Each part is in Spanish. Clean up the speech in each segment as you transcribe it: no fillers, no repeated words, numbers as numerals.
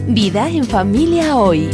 Vida en Familia Hoy.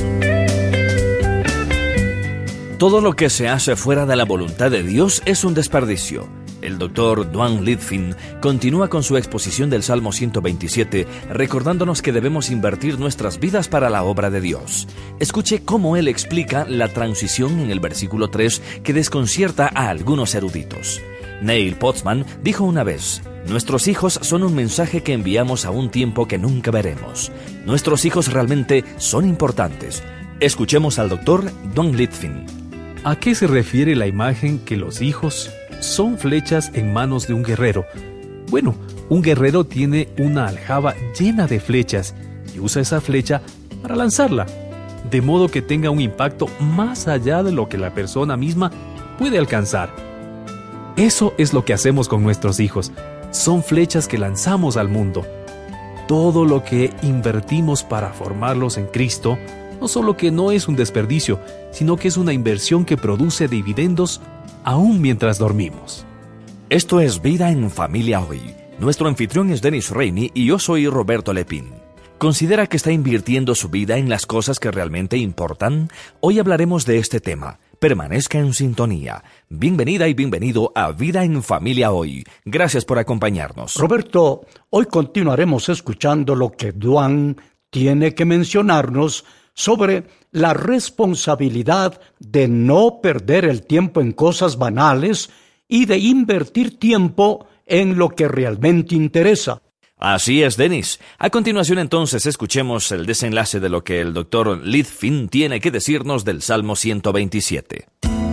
Todo lo que se hace fuera de la voluntad de Dios es un desperdicio. El Dr. Duane Litfin continúa con su exposición del Salmo 127, recordándonos que debemos invertir nuestras vidas para la obra de Dios. Escuche cómo él explica la transición en el versículo 3 que desconcierta a algunos eruditos. Neil Postman dijo una vez: nuestros hijos son un mensaje que enviamos a un tiempo que nunca veremos. Nuestros hijos realmente son importantes. Escuchemos al Dr. Duane Litfin. ¿A qué se refiere la imagen que los hijos son flechas en manos de un guerrero? Bueno, un guerrero tiene una aljaba llena de flechas y usa esa flecha para lanzarla, de modo que tenga un impacto más allá de lo que la persona misma puede alcanzar. Eso es lo que hacemos con nuestros hijos. Son flechas que lanzamos al mundo. Todo lo que invertimos para formarlos en Cristo, no solo que no es un desperdicio, sino que es una inversión que produce dividendos aún mientras dormimos. Esto es Vida en Familia Hoy. Nuestro anfitrión es Dennis Rainey y yo soy Roberto Lepín. ¿Considera que está invirtiendo su vida en las cosas que realmente importan? Hoy hablaremos de este tema. Permanezca en sintonía. Bienvenida y bienvenido a Vida en Familia Hoy. Gracias por acompañarnos. Roberto, hoy continuaremos escuchando lo que Duane tiene que mencionarnos sobre la responsabilidad de no perder el tiempo en cosas banales y de invertir tiempo en lo que realmente interesa. Así es, Dennis. A continuación, entonces, escuchemos el desenlace de lo que el Dr. Litfin tiene que decirnos del Salmo 127.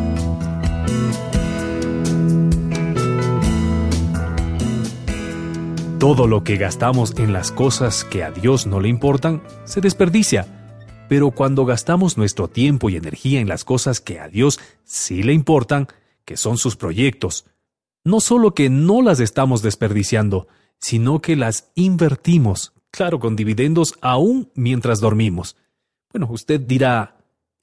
Todo lo que gastamos en las cosas que a Dios no le importan, se desperdicia. Pero cuando gastamos nuestro tiempo y energía en las cosas que a Dios sí le importan, que son sus proyectos, no solo que no las estamos desperdiciando, sino que las invertimos, claro, con dividendos aún mientras dormimos. Bueno, usted dirá,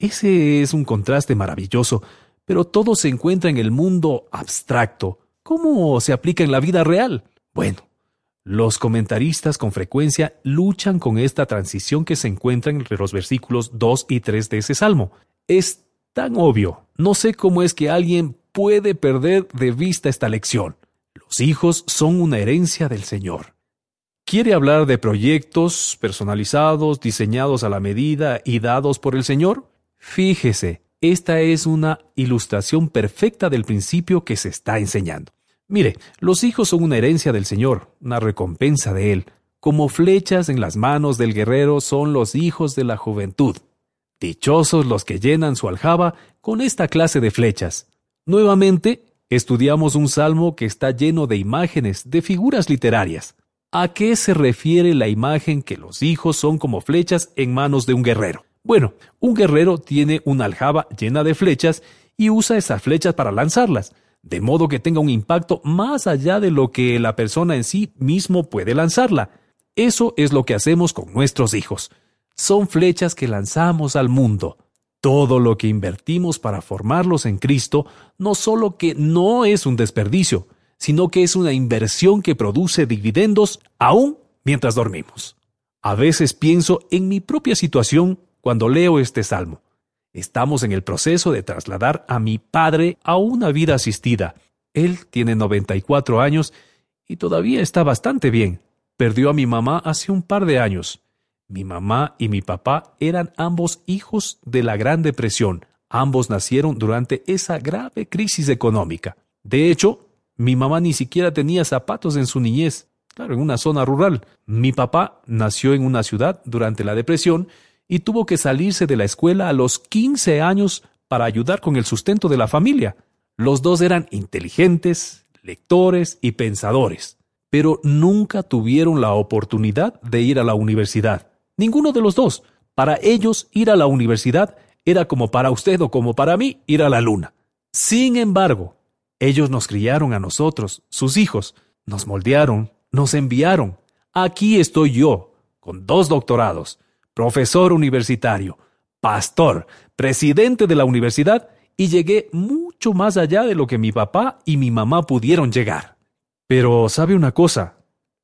ese es un contraste maravilloso, pero todo se encuentra en el mundo abstracto. ¿Cómo se aplica en la vida real? Bueno, los comentaristas con frecuencia luchan con esta transición que se encuentra entre los versículos 2 y 3 de ese salmo. Es tan obvio, no sé cómo es que alguien puede perder de vista esta lección. Los hijos son una herencia del Señor. ¿Quiere hablar de proyectos personalizados, diseñados a la medida y dados por el Señor? Fíjese, esta es una ilustración perfecta del principio que se está enseñando. Mire, los hijos son una herencia del Señor, una recompensa de Él. Como flechas en las manos del guerrero son los hijos de la juventud. Dichosos los que llenan su aljaba con esta clase de flechas. Nuevamente, estudiamos un salmo que está lleno de imágenes, de figuras literarias. ¿A qué se refiere la imagen que los hijos son como flechas en manos de un guerrero? Bueno, un guerrero tiene una aljaba llena de flechas y usa esas flechas para lanzarlas, de modo que tenga un impacto más allá de lo que la persona en sí mismo puede lanzarla. Eso es lo que hacemos con nuestros hijos. Son flechas que lanzamos al mundo. Todo lo que invertimos para formarlos en Cristo no solo que no es un desperdicio, sino que es una inversión que produce dividendos aún mientras dormimos. A veces pienso en mi propia situación cuando leo este salmo. Estamos en el proceso de trasladar a mi padre a una vida asistida. Él tiene 94 años y todavía está bastante bien. Perdió a mi mamá hace un par de años. Mi mamá y mi papá eran ambos hijos de la Gran Depresión. Ambos nacieron durante esa grave crisis económica. De hecho, mi mamá ni siquiera tenía zapatos en su niñez, claro, en una zona rural. Mi papá nació en una ciudad durante la depresión y tuvo que salirse de la escuela a los 15 años para ayudar con el sustento de la familia. Los dos eran inteligentes, lectores y pensadores, pero nunca tuvieron la oportunidad de ir a la universidad. Ninguno de los dos. Para ellos, ir a la universidad era como para usted o como para mí ir a la luna. Sin embargo, ellos nos criaron a nosotros, sus hijos, nos moldearon, nos enviaron. Aquí estoy yo, con 2 doctorados, profesor universitario, pastor, presidente de la universidad, y llegué mucho más allá de lo que mi papá y mi mamá pudieron llegar. Pero, ¿sabe una cosa?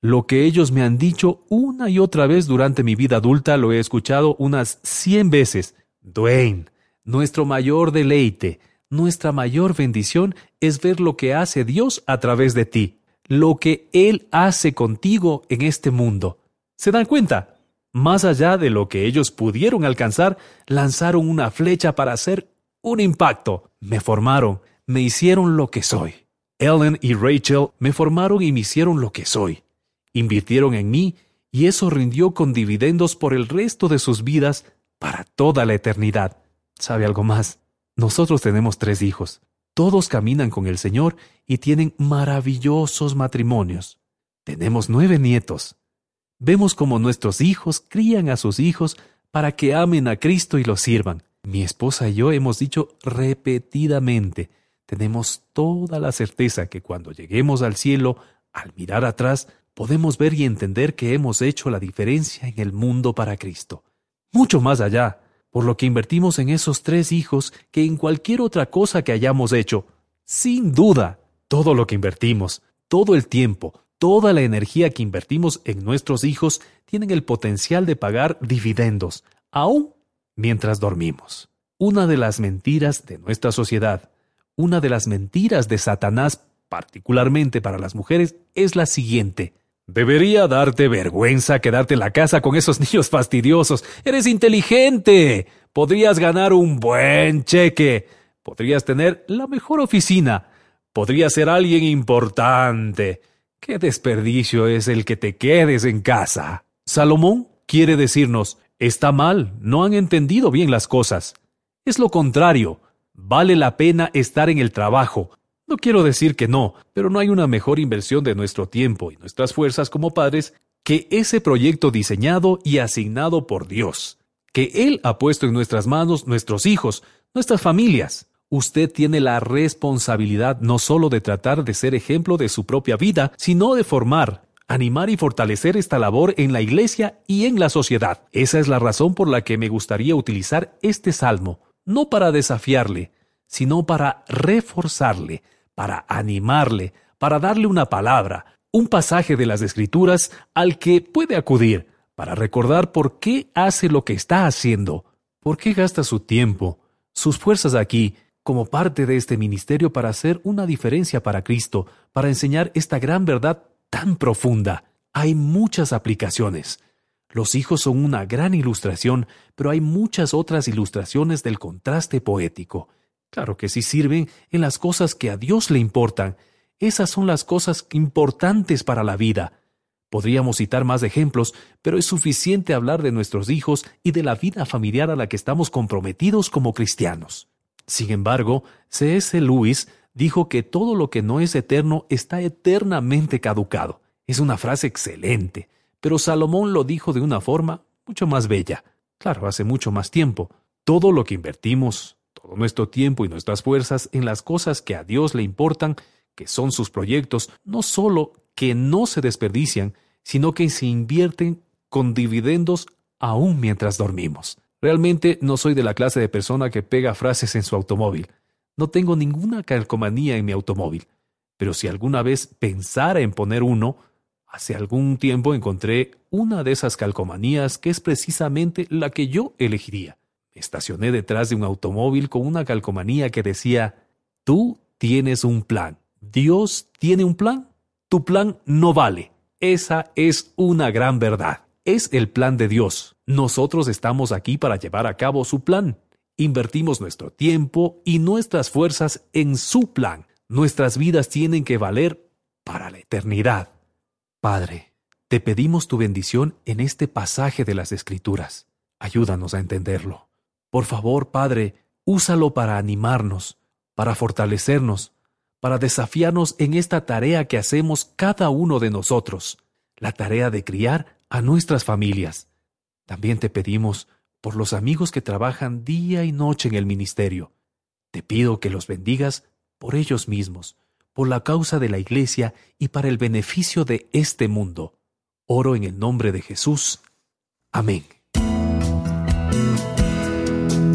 Lo que ellos me han dicho una y otra vez durante mi vida adulta lo he escuchado unas 100 veces. Dwayne, nuestro mayor deleite, nuestra mayor bendición es ver lo que hace Dios a través de ti, lo que Él hace contigo en este mundo. ¿Se dan cuenta? Más allá de lo que ellos pudieron alcanzar, lanzaron una flecha para hacer un impacto. Me formaron, me hicieron lo que soy. Ellen y Rachel me formaron y me hicieron lo que soy. Invirtieron en mí y eso rindió con dividendos por el resto de sus vidas para toda la eternidad. ¿Sabe algo más? Nosotros tenemos 3 hijos. Todos caminan con el Señor y tienen maravillosos matrimonios. Tenemos 9 nietos. Vemos cómo nuestros hijos crían a sus hijos para que amen a Cristo y lo sirvan. Mi esposa y yo hemos dicho repetidamente, tenemos toda la certeza que cuando lleguemos al cielo, al mirar atrás, podemos ver y entender que hemos hecho la diferencia en el mundo para Cristo. Mucho más allá, por lo que invertimos en esos 3 hijos que en cualquier otra cosa que hayamos hecho. Sin duda, todo lo que invertimos, todo el tiempo, toda la energía que invertimos en nuestros hijos tienen el potencial de pagar dividendos, aún mientras dormimos. Una de las mentiras de nuestra sociedad, una de las mentiras de Satanás, particularmente para las mujeres, es la siguiente. Debería darte vergüenza quedarte en la casa con esos niños fastidiosos. Eres inteligente. Podrías ganar un buen cheque. Podrías tener la mejor oficina. Podrías ser alguien importante. ¡Qué desperdicio es el que te quedes en casa! Salomón quiere decirnos, está mal, no han entendido bien las cosas. Es lo contrario, vale la pena estar en el trabajo. No quiero decir que no, pero no hay una mejor inversión de nuestro tiempo y nuestras fuerzas como padres que ese proyecto diseñado y asignado por Dios, que Él ha puesto en nuestras manos nuestros hijos, nuestras familias. Usted tiene la responsabilidad no solo de tratar de ser ejemplo de su propia vida, sino de formar, animar y fortalecer esta labor en la iglesia y en la sociedad. Esa es la razón por la que me gustaría utilizar este salmo, no para desafiarle, sino para reforzarle, para animarle, para darle una palabra, un pasaje de las Escrituras al que puede acudir, para recordar por qué hace lo que está haciendo, por qué gasta su tiempo, sus fuerzas aquí, como parte de este ministerio para hacer una diferencia para Cristo, para enseñar esta gran verdad tan profunda. Hay muchas aplicaciones. Los hijos son una gran ilustración, pero hay muchas otras ilustraciones del contraste poético. Claro que sí sirven en las cosas que a Dios le importan. Esas son las cosas importantes para la vida. Podríamos citar más ejemplos, pero es suficiente hablar de nuestros hijos y de la vida familiar a la que estamos comprometidos como cristianos. Sin embargo, C.S. Lewis dijo que todo lo que no es eterno está eternamente caducado. Es una frase excelente, pero Salomón lo dijo de una forma mucho más bella. Claro, hace mucho más tiempo. Todo lo que invertimos, todo nuestro tiempo y nuestras fuerzas en las cosas que a Dios le importan, que son sus proyectos, no solo que no se desperdician, sino que se invierten con dividendos aún mientras dormimos. Realmente no soy de la clase de persona que pega frases en su automóvil. No tengo ninguna calcomanía en mi automóvil. Pero si alguna vez pensara en poner uno, hace algún tiempo encontré una de esas calcomanías que es precisamente la que yo elegiría. Me estacioné detrás de un automóvil con una calcomanía que decía: tú tienes un plan. ¿Dios tiene un plan? Tu plan no vale. Esa es una gran verdad. Es el plan de Dios. Nosotros estamos aquí para llevar a cabo su plan. Invertimos nuestro tiempo y nuestras fuerzas en su plan. Nuestras vidas tienen que valer para la eternidad. Padre, te pedimos tu bendición en este pasaje de las Escrituras. Ayúdanos a entenderlo. Por favor, Padre, úsalo para animarnos, para fortalecernos, para desafiarnos en esta tarea que hacemos cada uno de nosotros, la tarea de criar a nuestras familias. También te pedimos por los amigos que trabajan día y noche en el ministerio. Te pido que los bendigas por ellos mismos, por la causa de la Iglesia y para el beneficio de este mundo. Oro en el nombre de Jesús. Amén.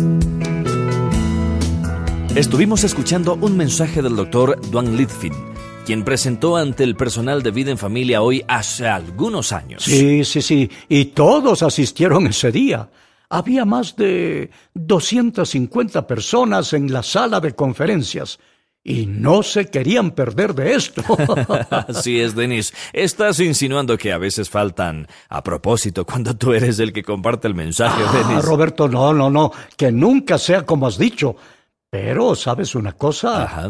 Estuvimos escuchando un mensaje del Dr. Dwayne Litfin, quien presentó ante el personal de Vida en Familia Hoy hace algunos años. Sí, y todos asistieron ese día. Había más de 250 personas en la sala de conferencias y no se querían perder de esto. Así es, Denis. Estás insinuando que a veces faltan a propósito cuando tú eres el que comparte el mensaje, Denis. Roberto, no, que nunca sea como has dicho. Pero, ¿sabes una cosa? Ajá.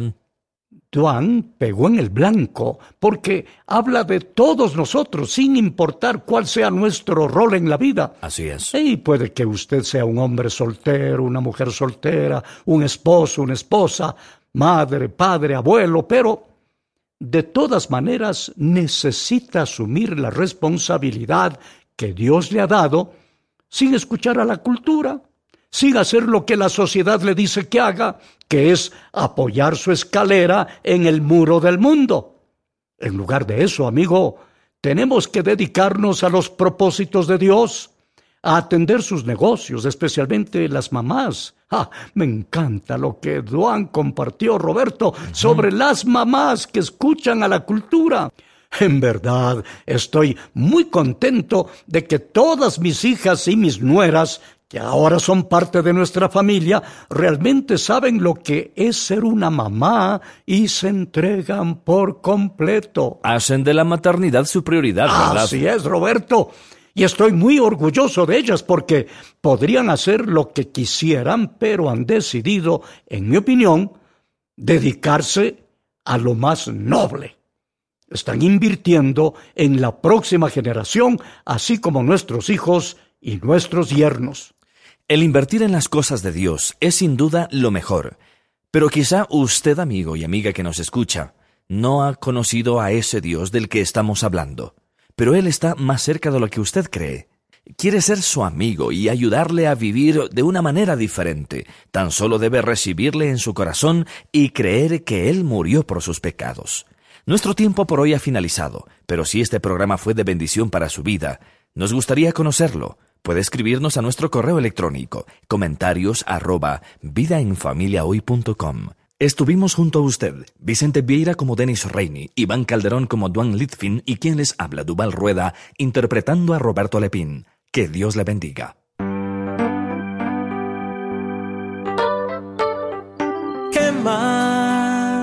Duan pegó en el blanco porque habla de todos nosotros sin importar cuál sea nuestro rol en la vida. Así es. Y puede que usted sea un hombre soltero, una mujer soltera, un esposo, una esposa, madre, padre, abuelo, pero de todas maneras necesita asumir la responsabilidad que Dios le ha dado sin escuchar a la cultura, sin hacer lo que la sociedad le dice que haga, que es apoyar su escalera en el muro del mundo. En lugar de eso, amigo, tenemos que dedicarnos a los propósitos de Dios, a atender sus negocios, especialmente las mamás. Me encanta lo que Duan compartió, Roberto, sobre las mamás que escuchan a la cultura. En verdad, estoy muy contento de que todas mis hijas y mis nueras, que ahora son parte de nuestra familia, realmente saben lo que es ser una mamá y se entregan por completo. Hacen de la maternidad su prioridad, ¿verdad? Así es, Roberto. Y estoy muy orgulloso de ellas porque podrían hacer lo que quisieran, pero han decidido, en mi opinión, dedicarse a lo más noble. Están invirtiendo en la próxima generación, así como nuestros hijos y nuestros yernos. El invertir en las cosas de Dios es sin duda lo mejor. Pero quizá usted, amigo y amiga que nos escucha, no ha conocido a ese Dios del que estamos hablando. Pero Él está más cerca de lo que usted cree. Quiere ser su amigo y ayudarle a vivir de una manera diferente. Tan solo debe recibirle en su corazón y creer que Él murió por sus pecados. Nuestro tiempo por hoy ha finalizado, pero si este programa fue de bendición para su vida, nos gustaría conocerlo. Puede escribirnos a nuestro correo electrónico, comentarios@vidaenfamiliahoy.com. Estuvimos junto a usted, Vicente Vieira como Denis Reini, Iván Calderón como Duan Litfin y quien les habla, Duval Rueda, interpretando a Roberto Lepín. Que Dios le bendiga. Quema,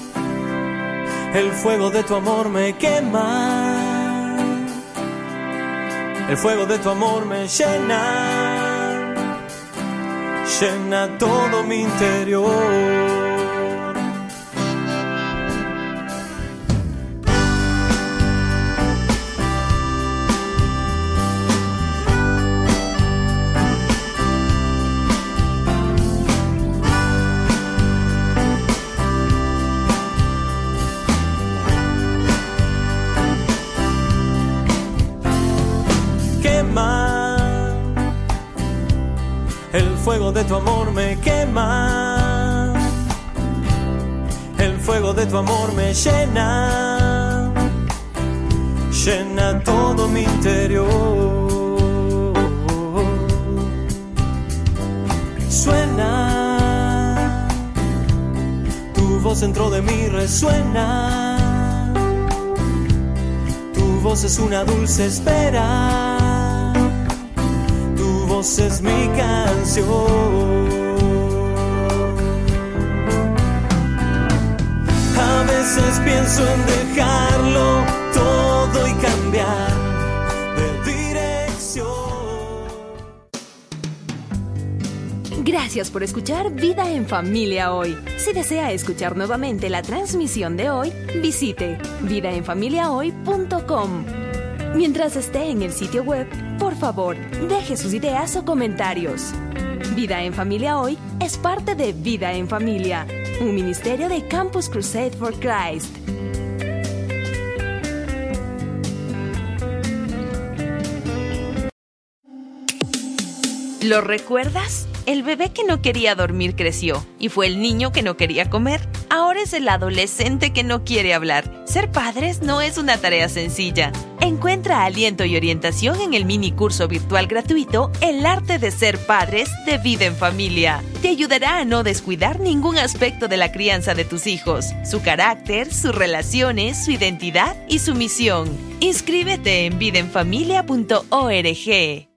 el fuego de tu amor me quema, el fuego de tu amor me llena, llena todo mi interior. El fuego de tu amor me quema, el fuego de tu amor me llena, llena todo mi interior. Suena, tu voz dentro de mí resuena, tu voz es una dulce espera. Tu voz es mi canción. A veces pienso en dejarlo todo y cambiar de dirección. Gracias por escuchar Vida en Familia Hoy. Si desea escuchar nuevamente la transmisión de hoy, visite vidaenfamiliahoy.com. Mientras esté en el sitio web, por favor, deje sus ideas o comentarios. Vida en Familia Hoy es parte de Vida en Familia, un ministerio de Campus Crusade for Christ. ¿Lo recuerdas? El bebé que no quería dormir creció y fue el niño que no quería comer. Ahora es el adolescente que no quiere hablar. Ser padres no es una tarea sencilla. Encuentra aliento y orientación en el mini curso virtual gratuito El arte de ser padres de Vida en Familia. Te ayudará a no descuidar ningún aspecto de la crianza de tus hijos, su carácter, sus relaciones, su identidad y su misión. Inscríbete en vidaenfamilia.org.